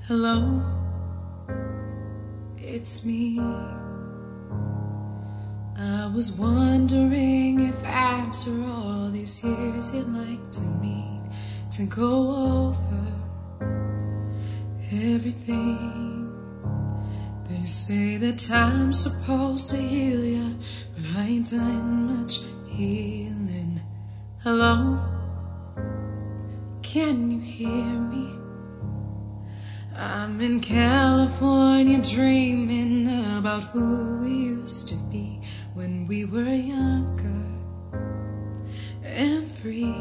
Hello, it's me. I was wondering if after all these years you'd like to meet to go over everything. They say that time's supposed to heal ya, but I ain't done much healing. Hello, can you hear me? I'm in California dreaming about who we used to be when we were younger and free.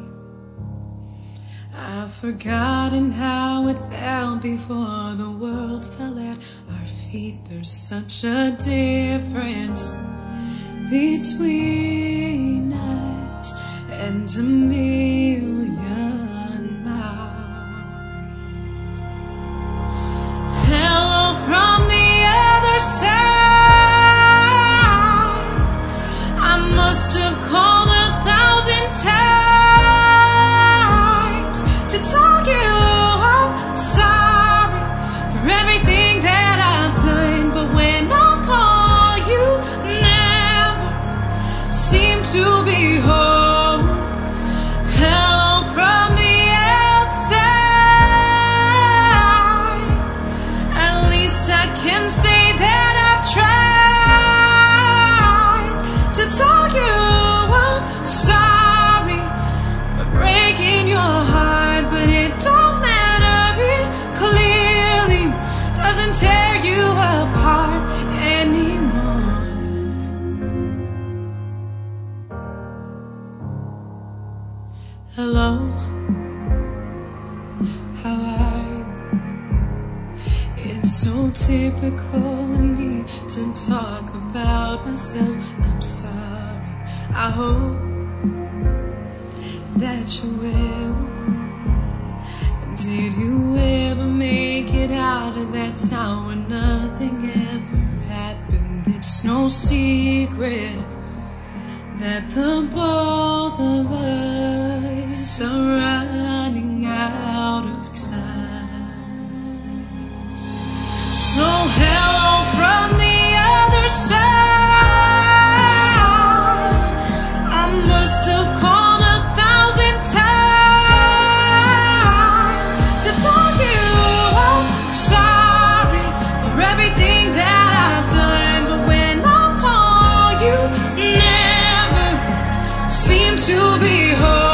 I've forgotten how it felt before the world fell at our feet. There's such a difference between us and a million miles. Hello from the other side. I must have called 1,000 times to tell you I'm sorry for everything that I've done, but when I call you never seem to be home. Hello from the outside. At least I can say that I've tried to tell you I'm sorry for breaking your heart, but it don't matter. It clearly doesn't tear you apart anymore. Hello, how are you? It's so typical of me to talk about myself. I'm sorry. I hope that you will. Did you ever make it out of that town where nothing ever happened? It's no secret that the both of us are running out of time. So hello from the other side. I must have called 1,000 times to tell you I'm sorry for everything that I've done, but when I call you never seem to be home.